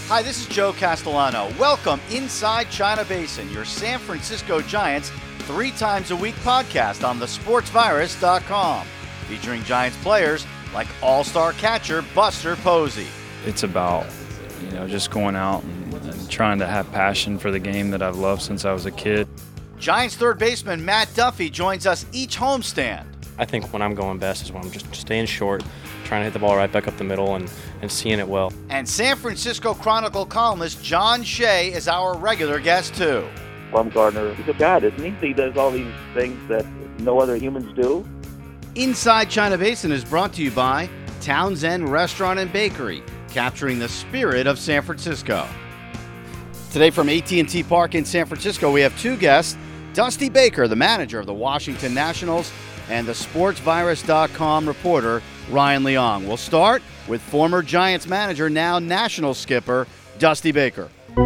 Hi, this is Joe Castellano. Welcome inside China Basin, your San Francisco Giants 3 times a week podcast on thesportsvirus.com, featuring Giants players like all-star catcher Buster Posey. It's about, just going out and trying to have passion for the game that I've loved since I was a kid. Giants third baseman Matt Duffy joins us each homestand. I think when I'm going best is when I'm just staying short, trying to hit the ball right back up the middle and seeing it well. And San Francisco Chronicle columnist John Shea is our regular guest, too. Bumgarner, he's a god, isn't he? He does all these things that no other humans do. Inside China Basin is brought to you by Townsend Restaurant and Bakery, capturing the spirit of San Francisco. Today from AT&T Park in San Francisco, we have 2 guests, Dusty Baker, the manager of the Washington Nationals, and the SportsVirus.com reporter, Ryan Leong. We'll start with former Giants manager, now National skipper, Dusty Baker.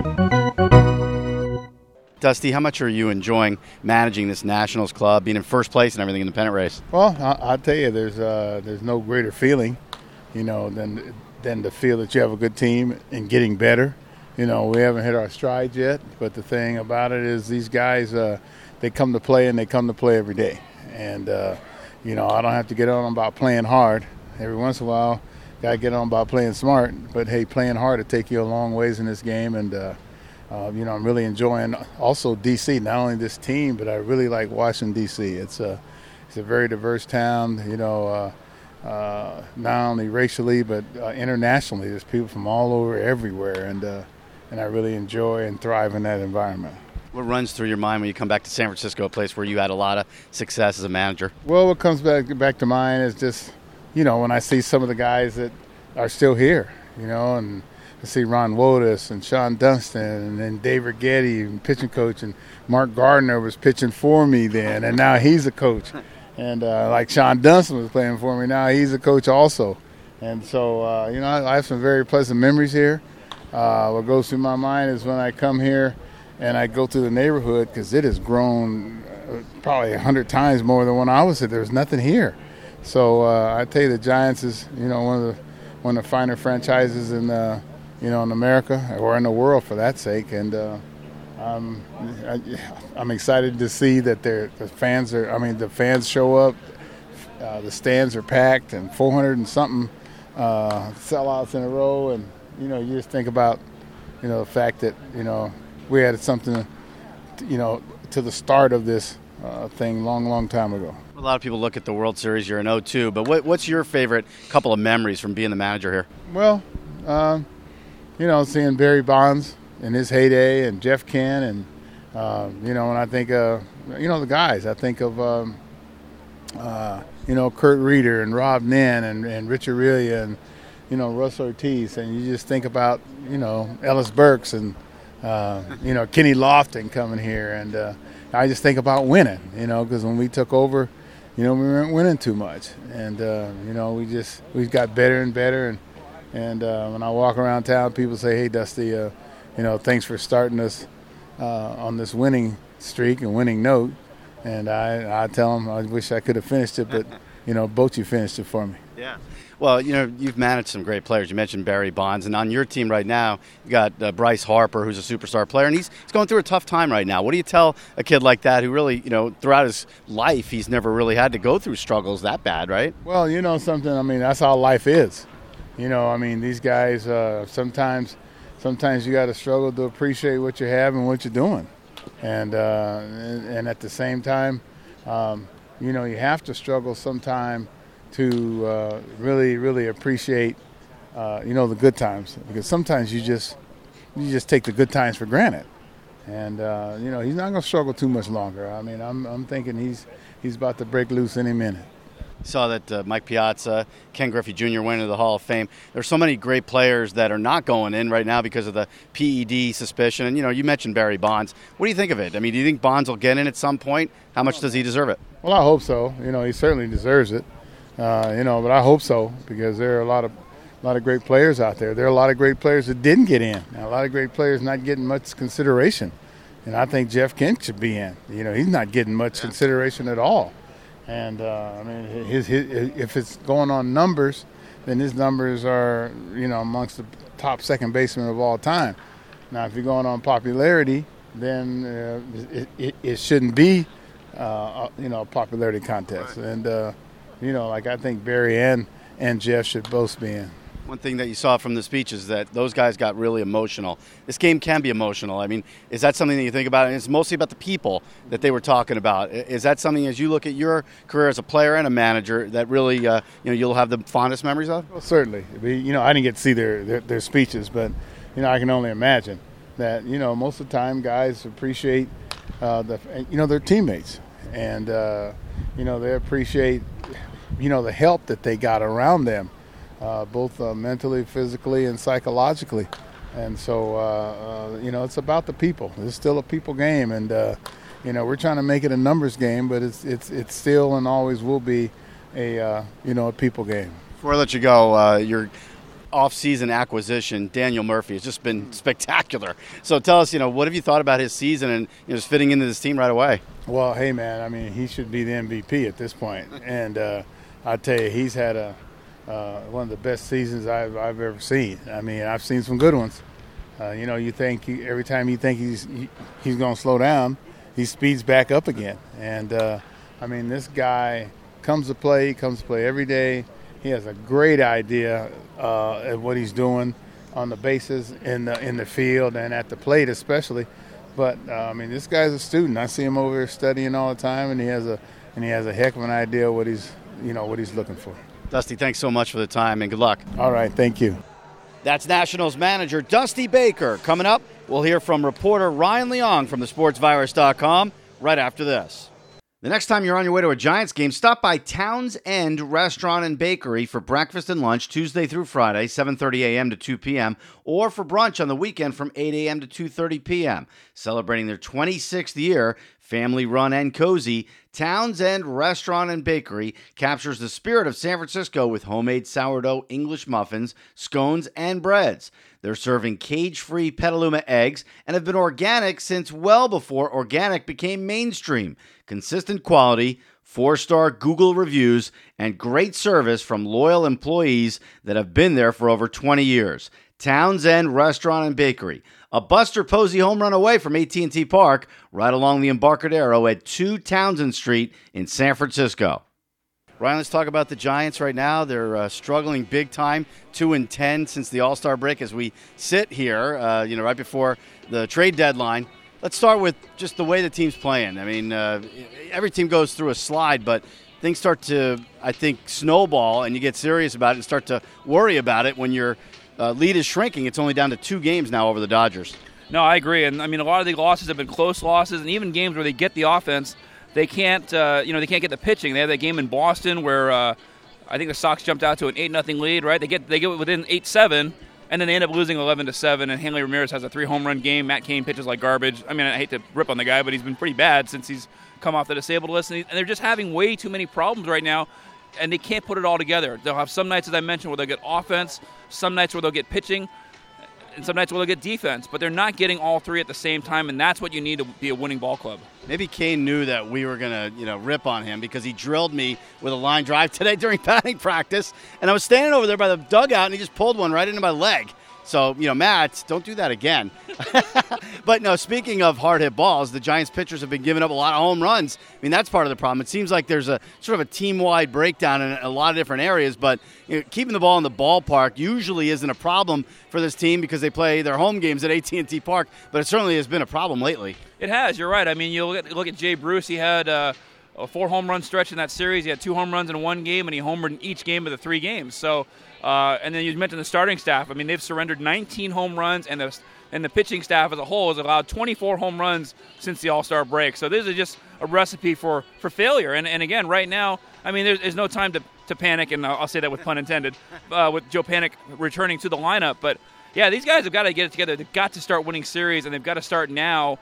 Dusty, how much are you enjoying managing this Nationals club, being in first place and everything in the pennant race? Well, I'll tell you, there's no greater feeling, than to feel that you have a good team and getting better. We haven't hit our stride yet, but the thing about it is these guys, they come to play and they come to play every day. And, I don't have to get on about playing hard. Every once in a while, got to get on about playing smart. But, hey, playing hard will take you a long ways in this game. And, I'm really enjoying also D.C., not only this team, but I really like Washington, D.C. It's a very diverse town, not only racially but internationally. There's people from all over, everywhere. And I really enjoy and thrive in that environment. What runs through your mind when you come back to San Francisco, a place where you had a lot of success as a manager? Well, what comes back to mind is just, when I see some of the guys that are still here, and I see Ron Wotus and Sean Dunston and then Dave Righetti, pitching coach, and Mark Gardner was pitching for me then, and now he's a coach. And like Sean Dunston was playing for me, now he's a coach also. And so, I have some very pleasant memories here. What goes through my mind is when I come here and I go through the neighborhood, because it has grown probably 100 times more than when I was here. There's nothing here. So I tell you, the Giants is one of the finer franchises in in America, or in the world for that sake. And I'm excited to see that the fans show up. The stands are packed, and 400 and something sellouts in a row. And you just think about the fact that we had something to the start of this thing long time ago. A lot of people look at the World Series. You're in 0-2, but what's your favorite couple of memories from being the manager here? Well, seeing Barry Bonds in his heyday, and Jeff Kent, and when I think of the guys, I think of Kurt Reeder and Rob Nen and Rich Aurelia and Russ Ortiz, and you just think about Ellis Burks and Kenny Lofton coming here, and I just think about winning, because when we took over, we weren't winning too much, and we got better and better, and when I walk around town, people say, "Hey, Dusty, thanks for starting us on this winning streak and winning note," and I tell them I wish I could have finished it, but Bochy finished it for me. Yeah. Well, you've managed some great players. You mentioned Barry Bonds, and on your team right now, you got Bryce Harper, who's a superstar player, and he's going through a tough time right now. What do you tell a kid like that who really, throughout his life, he's never really had to go through struggles that bad, right? Well, something, that's how life is. These guys, sometimes you got to struggle to appreciate what you have and what you're doing. And at the same time, you have to struggle sometime to really, really appreciate, the good times, because sometimes you just take the good times for granted, and he's not going to struggle too much longer. I'm thinking he's about to break loose any minute. Saw that Mike Piazza, Ken Griffey Jr. went into the Hall of Fame. There's so many great players that are not going in right now because of the PED suspicion. And, you mentioned Barry Bonds. What do you think of it? Do you think Bonds will get in at some point? How much does he deserve it? Well, I hope so. He certainly deserves it. But I hope so, because there are a lot of great players out there. There are a lot of great players that didn't get in. And a lot of great players not getting much consideration. And I think Jeff Kent should be in. He's not getting much consideration at all. And if it's going on numbers, then his numbers are amongst the top second baseman of all time. Now, if you're going on popularity, then it shouldn't be, a popularity contest. Right. And, like I think Barry and Jeff should both be in. One thing that you saw from the speech is that those guys got really emotional. This game can be emotional. I mean, is that something that you think about? And it's mostly about the people that they were talking about. Is that something, as you look at your career as a player and a manager, that really, you'll have the fondest memories of? Well, certainly. I didn't get to see their speeches, but, I can only imagine that, most of the time guys appreciate, their teammates. And, they appreciate, the help that they got around them. Both mentally, physically, and psychologically. And so, it's about the people. It's still a people game. And, we're trying to make it a numbers game, but it's still and always will be a people game. Before I let you go, your off-season acquisition, Daniel Murphy, has just been spectacular. So tell us, what have you thought about his season and just fitting into this team right away? Well, hey, man, I mean, he should be the MVP at this point. And I tell you, he's had one of the best seasons I've ever seen. I mean, I've seen some good ones. You think every time you think he's going to slow down, he speeds back up again. And this guy comes to play every day. He has a great idea of what he's doing on the bases, in the field, and at the plate especially. But this guy's a student. I see him over here studying all the time, and he has a heck of an idea what he's looking for. Dusty, thanks so much for the time, and good luck. All right, thank you. That's Nationals manager Dusty Baker. Coming up, we'll hear from reporter Ryan Leong from thesportsvirus.com right after this. The next time you're on your way to a Giants game, stop by Towns End Restaurant and Bakery for breakfast and lunch Tuesday through Friday, 7:30 a.m. to 2 p.m., or for brunch on the weekend from 8 a.m. to 2:30 p.m. Celebrating their 26th year, family-run and cozy, Towns End Restaurant and Bakery captures the spirit of San Francisco with homemade sourdough English muffins, scones, and breads. They're serving cage-free Petaluma eggs and have been organic since well before organic became mainstream. Consistent quality, 4-star Google reviews, and great service from loyal employees that have been there for over 20 years. Towns End Restaurant and Bakery, a Buster Posey home run away from AT&T Park, right along the Embarcadero at 2 Townsend Street in San Francisco. Ryan, let's talk about the Giants right now. They're struggling big time, 2-10 since the All-Star break as we sit here, right before the trade deadline. Let's start with just the way the team's playing. I mean, every team goes through a slide, but things start to, I think, snowball, and you get serious about it and start to worry about it when your lead is shrinking. It's only down to 2 games now over the Dodgers. No, I agree. And, a lot of the losses have been close losses, and even games where they get the offense, they can't get the pitching. They had that game in Boston where I think the Sox jumped out to an 8-0 lead, right? They get within 8-7, and then they end up losing 11-7, and Hanley Ramirez has a 3-home-run game. Matt Cain pitches like garbage. I hate to rip on the guy, but he's been pretty bad since he's come off the disabled list, and they're just having way too many problems right now, and they can't put it all together. They'll have some nights, as I mentioned, where they'll get offense, some nights where they'll get pitching, and some nights where they'll get defense, but they're not getting all three at the same time, and that's what you need to be a winning ball club. Maybe Cain knew that we were going to, rip on him because he drilled me with a line drive today during batting practice, and I was standing over there by the dugout, and he just pulled one right into my leg. So, Matt, don't do that again. But, no, speaking of hard-hit balls, the Giants pitchers have been giving up a lot of home runs. That's part of the problem. It seems like there's a sort of a team-wide breakdown in a lot of different areas, but keeping the ball in the ballpark usually isn't a problem for this team because they play their home games at AT&T Park, but it certainly has been a problem lately. It has. You're right. You look at Jay Bruce. He had a 4-home-run stretch in that series. He had 2 home runs in one game, and he homered in each game of the 3 games. So, and then you mentioned the starting staff. They've surrendered 19 home runs, and the pitching staff as a whole has allowed 24 home runs since the All-Star break. So this is just a recipe for failure. And again, right now, there's no time to panic, and I'll say that with pun intended, with Joe Panik returning to the lineup. But, yeah, these guys have got to get it together. They've got to start winning series, and they've got to start now.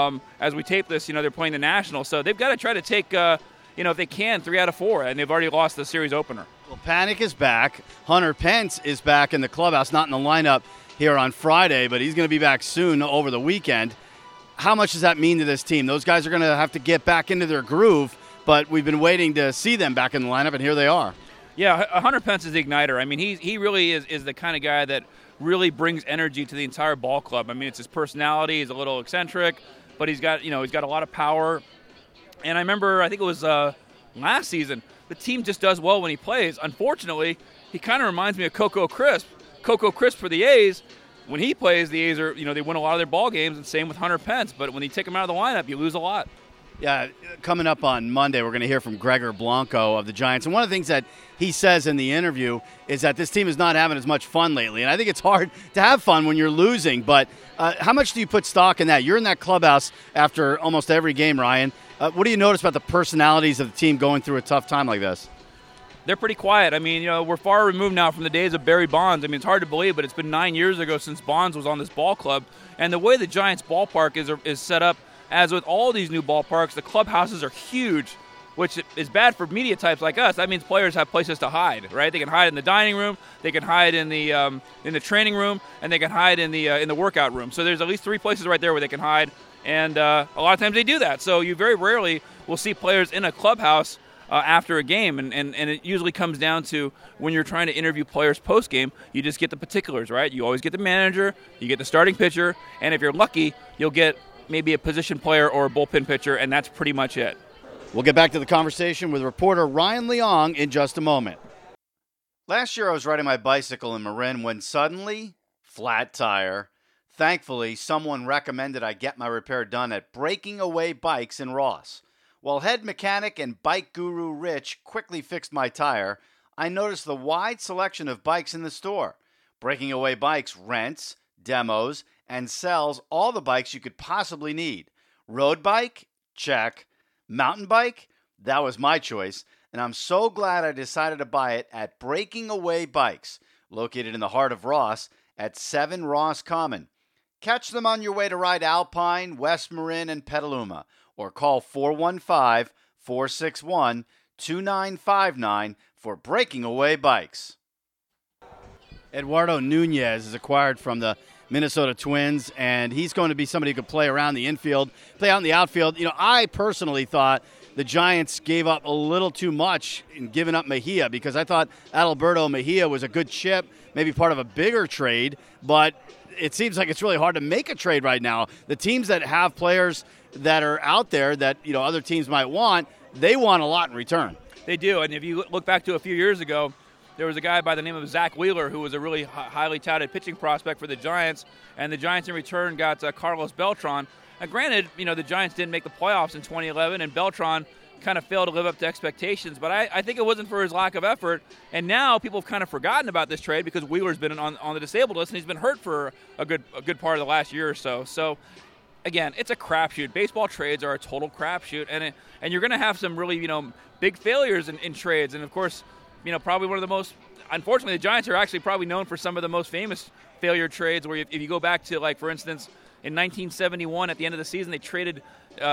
As we tape this, they're playing the Nationals. So they've got to try to take, if they can, 3 out of 4, and they've already lost the series opener. Well, Panik is back. Hunter Pence is back in the clubhouse, not in the lineup here on Friday, but he's going to be back soon over the weekend. How much does that mean to this team? Those guys are going to have to get back into their groove, but we've been waiting to see them back in the lineup, and here they are. Yeah, Hunter Pence is the igniter. He really is the kind of guy that really brings energy to the entire ball club. I mean, it's his personality. He's a little eccentric, but he's got a lot of power. And I remember, I think it was last season, the team just does well when he plays. Unfortunately, he kind of reminds me of Coco Crisp. Coco Crisp for the A's. When he plays, the A's are, they win a lot of their ball games, and same with Hunter Pence. But when you take him out of the lineup, you lose a lot. Yeah, coming up on Monday, we're going to hear from Gregor Blanco of the Giants. And one of the things that he says in the interview is that this team is not having as much fun lately. And I think it's hard to have fun when you're losing. But how much do you put stock in that? You're in that clubhouse after almost every game, Ryan. What do you notice about the personalities of the team going through a tough time like this? They're pretty quiet. I mean, we're far removed now from the days of Barry Bonds. I mean, it's hard to believe, but it's been 9 years ago since Bonds was on this ball club. And the way the Giants ballpark is set up, as with all these new ballparks, the clubhouses are huge, which is bad for media types like us. That means players have places to hide, right? They can hide in the dining room, they can hide in the training room, and they can hide in the workout room. So there's at least 3 places right there where they can hide, and a lot of times they do that. So you very rarely will see players in a clubhouse after a game, and it usually comes down to when you're trying to interview players post-game, you just get the particulars, right? You always get the manager, you get the starting pitcher, and if you're lucky, you'll get maybe a position player or a bullpen pitcher, and that's pretty much it. We'll get back to the conversation with reporter Ryan Leong in just a moment. Last year I was riding my bicycle in Marin when suddenly, flat tire. Thankfully, someone recommended I get my repair done at Breaking Away Bikes in Ross. While head mechanic and bike guru Rich quickly fixed my tire, I noticed the wide selection of bikes in the store. Breaking Away Bikes rents, demos, and sells all the bikes you could possibly need. Road bike? Check. Mountain bike? That was my choice, and I'm so glad I decided to buy it at Breaking Away Bikes, located in the heart of Ross at 7 Ross Common. Catch them on your way to ride Alpine, West Marin, and Petaluma, or call 415-461-2959 for Breaking Away Bikes. Eduardo Nunez is acquired from the Minnesota Twins, and he's going to be somebody who could play around the infield, play out in the outfield. I personally thought the Giants gave up a little too much in giving up Mejia, because I thought Adalberto Mejia was a good chip, maybe part of a bigger trade, but it seems like it's really hard to make a trade right now. The teams that have players that are out there that other teams might want, they want a lot in return. They do, and if you look back to a few years ago, there was a guy by the name of Zach Wheeler who was a really highly touted pitching prospect for the Giants, and the Giants in return got Carlos Beltran. Now, granted, the Giants didn't make the playoffs in 2011, and Beltran kind of failed to live up to expectations, but I think it wasn't for his lack of effort, and now people have kind of forgotten about this trade because Wheeler's been on the disabled list, and he's been hurt for a good part of the last year or so. So, again, it's a crapshoot. Baseball trades are a total crapshoot, and you're going to have some really big failures in trades, and of course, probably one of the most, unfortunately, the Giants are actually probably known for some of the most famous failure trades where if you go back to, like, for instance, in 1971 at the end of the season, they traded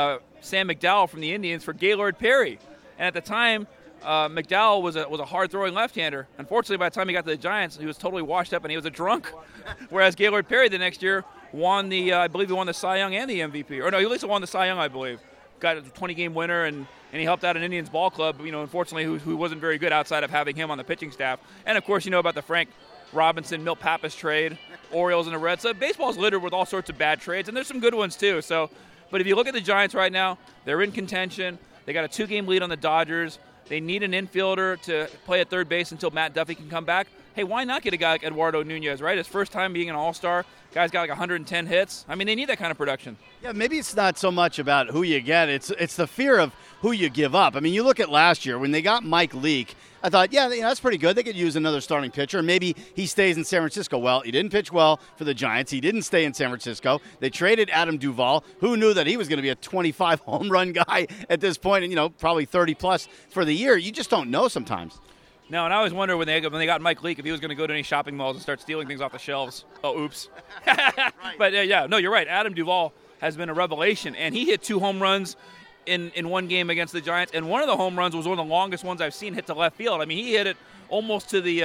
Sam McDowell from the Indians for Gaylord Perry. And at the time, McDowell was a hard-throwing left-hander. Unfortunately, by the time he got to the Giants, he was totally washed up and he was a drunk. Whereas Gaylord Perry the next year won I believe he won the Cy Young and the MVP. Or no, he at least won the Cy Young, I believe. Got a 20-game winner, and he helped out an Indians ball club, unfortunately, who wasn't very good outside of having him on the pitching staff. And, of course, you know about the Frank Robinson, Milt Pappas trade, Orioles and the Reds. So baseball's littered with all sorts of bad trades, and there's some good ones too. So, but if you look at the Giants right now, they're in contention. They got a 2-game lead on the Dodgers. They need an infielder to play at third base until Matt Duffy can come back. Hey, why not get a guy like Eduardo Nunez, right? His first time being an all-star. Guy's got like 110 hits. I mean, they need that kind of production. Yeah, maybe it's not so much about who you get. It's the fear of who you give up. I mean, you look at last year when they got Mike Leake. I thought, yeah, that's pretty good. They could use another starting pitcher. Maybe he stays in San Francisco. Well, he didn't pitch well for the Giants. He didn't stay in San Francisco. They traded Adam Duvall. Who knew that he was going to be a 25 home run guy at this point, and probably 30 plus for the year? You just don't know sometimes. No, and I always wonder when they got Mike Leake if he was going to go to any shopping malls and start stealing things off the shelves. Oh, oops. Right. But, no, you're right. Adam Duvall has been a revelation, and he hit 2 home runs in one game against the Giants, and one of the home runs was one of the longest ones I've seen hit to left field. I mean, he hit it almost to the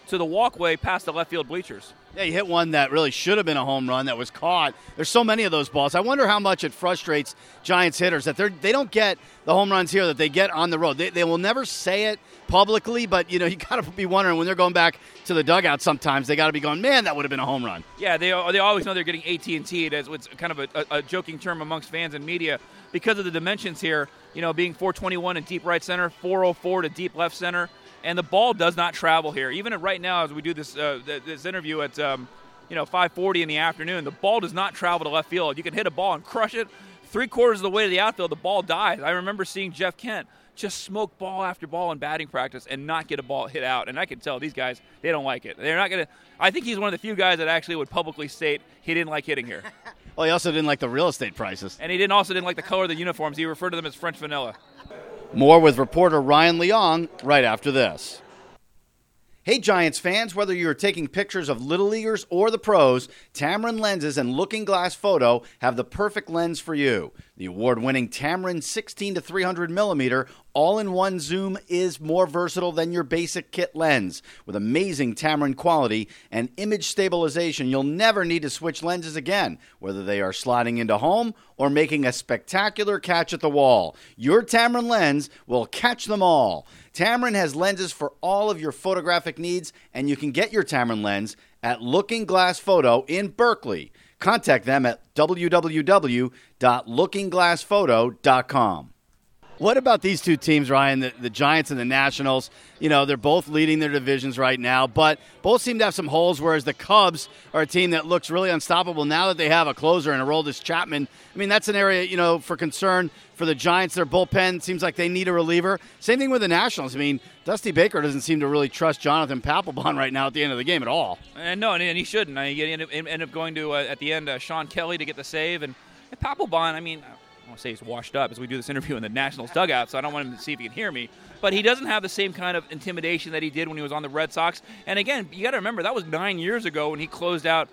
to the walkway past the left field bleachers. Yeah, you hit one that really should have been a home run that was caught. There's so many of those balls. I wonder how much it frustrates Giants hitters that they don't get the home runs here that they get on the road. They will never say it publicly, but you got to be wondering when they're going back to the dugout sometimes, they got to be going, man, that would have been a home run. Yeah, they always know they're getting AT&T'd, as what's kind of a joking term amongst fans and media because of the dimensions here, being 421 in deep right center, 404 to deep left center. And the ball does not travel here. Even right now, as we do this this interview at 5:40 in the afternoon, the ball does not travel to left field. You can hit a ball and crush it 3/4 of the way to the outfield. The ball dies. I remember seeing Jeff Kent just smoke ball after ball in batting practice and not get a ball hit out. And I can tell these guys, they don't like it. They're not gonna. I think he's one of the few guys that actually would publicly state he didn't like hitting here. Well, he also didn't like the real estate prices. And he also didn't like the color of the uniforms. He referred to them as French vanilla. More with reporter Ryan Leong right after this. Hey, Giants fans, whether you're taking pictures of Little Leaguers or the pros, Tamron Lenses and Looking Glass Photo have the perfect lens for you. The award-winning Tamron 16 to 300 millimeter all-in-one zoom is more versatile than your basic kit lens. With amazing Tamron quality and image stabilization, you'll never need to switch lenses again, whether they are sliding into home or making a spectacular catch at the wall. Your Tamron lens will catch them all. Tamron has lenses for all of your photographic needs, and you can get your Tamron lens at Looking Glass Photo in Berkeley. Contact them at www.lookingglassphoto.com. What about these two teams, Ryan, the Giants and the Nationals? They're both leading their divisions right now, but both seem to have some holes, whereas the Cubs are a team that looks really unstoppable now that they have a closer and Aroldis Chapman. I mean, that's an area, for concern for the Giants. Their bullpen seems like they need a reliever. Same thing with the Nationals. I mean, Dusty Baker doesn't seem to really trust Jonathan Papelbon right now at the end of the game at all. And he shouldn't. He ended up going to, at the end, Sean Kelly to get the save. And Papelbon, I won't say he's washed up as we do this interview in the Nationals dugout, so I don't want him to see if he can hear me. But he doesn't have the same kind of intimidation that he did when he was on the Red Sox. And again, you got to remember, that was 9 years ago when he closed out,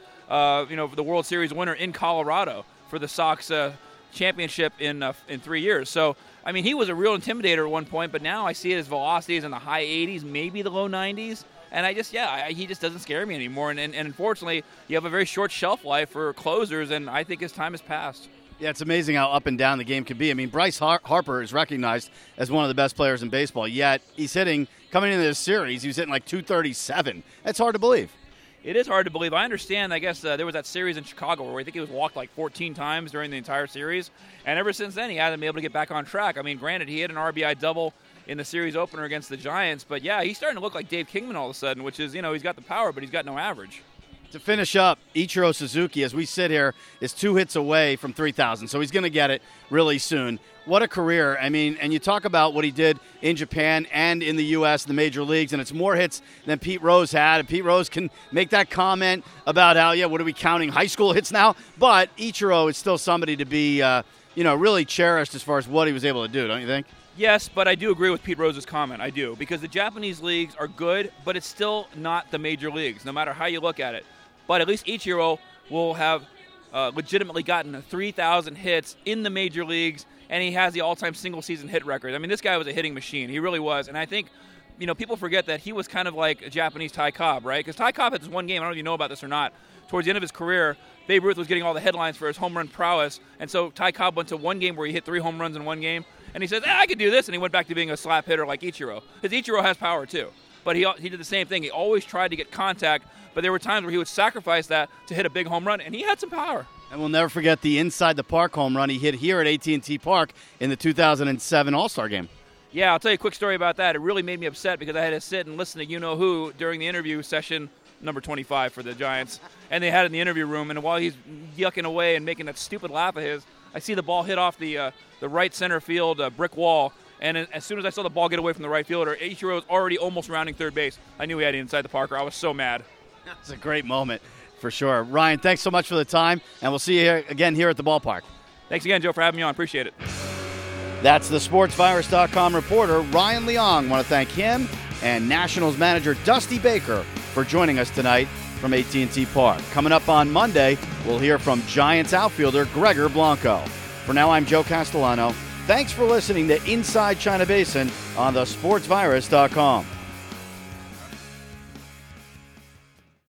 the World Series winner in Colorado for the Sox championship in 3 years. So, he was a real intimidator at one point, but now I see his velocity is in the high 80s, maybe the low 90s. And he just doesn't scare me anymore. And unfortunately, you have a very short shelf life for closers, and I think his time has passed. Yeah, it's amazing how up and down the game can be. Bryce Harper is recognized as one of the best players in baseball, yet he's coming into this series, he was hitting like 237. That's hard to believe. It is hard to believe. I understand, there was that series in Chicago where I think he was walked like 14 times during the entire series, and ever since then he hasn't been able to get back on track. Granted, he hit an RBI double in the series opener against the Giants, but yeah, he's starting to look like Dave Kingman all of a sudden, which is, he's got the power, but he's got no average. To finish up, Ichiro Suzuki, as we sit here, is 2 hits away from 3,000, so he's going to get it really soon. What a career. And you talk about what he did in Japan and in the U.S., the major leagues, and it's more hits than Pete Rose had. And Pete Rose can make that comment about how, what are we counting, high school hits now? But Ichiro is still somebody to be, really cherished as far as what he was able to do, don't you think? Yes, but I do agree with Pete Rose's comment. I do, because the Japanese leagues are good, but it's still not the major leagues, no matter how you look at it. But at least Ichiro will have legitimately gotten 3,000 hits in the major leagues, and he has the all-time single-season hit record. This guy was a hitting machine. He really was. And I think, people forget that he was kind of like a Japanese Ty Cobb, right? Because Ty Cobb had this one game. I don't know if you know about this or not. Towards the end of his career, Babe Ruth was getting all the headlines for his home run prowess, and so Ty Cobb went to one game where he hit 3 home runs in one game, and he says, I could do this, and he went back to being a slap hitter like Ichiro. Because Ichiro has power, too. But he did the same thing. He always tried to get contact, but there were times where he would sacrifice that to hit a big home run, and he had some power. And we'll never forget the inside-the-park home run he hit here at AT&T Park in the 2007 All-Star Game. Yeah, I'll tell you a quick story about that. It really made me upset because I had to sit and listen to you-know-who during the interview session, number 25 for the Giants, and they had it in the interview room, and while he's yucking away and making that stupid laugh of his, I see the ball hit off the right center field brick wall. And as soon as I saw the ball get away from the right fielder, Ichiro was already almost rounding third base. I knew he had it inside the Parker. I was so mad. It's a great moment for sure. Ryan, thanks so much for the time, and we'll see you again here at the ballpark. Thanks again, Joe, for having me on. Appreciate it. That's the SportsVirus.com reporter, Ryan Leong. I want to thank him and Nationals manager Dusty Baker for joining us tonight from AT&T Park. Coming up on Monday, we'll hear from Giants outfielder Gregor Blanco. For now, I'm Joe Castellano. Thanks for listening to Inside China Basin on the SportsVirus.com.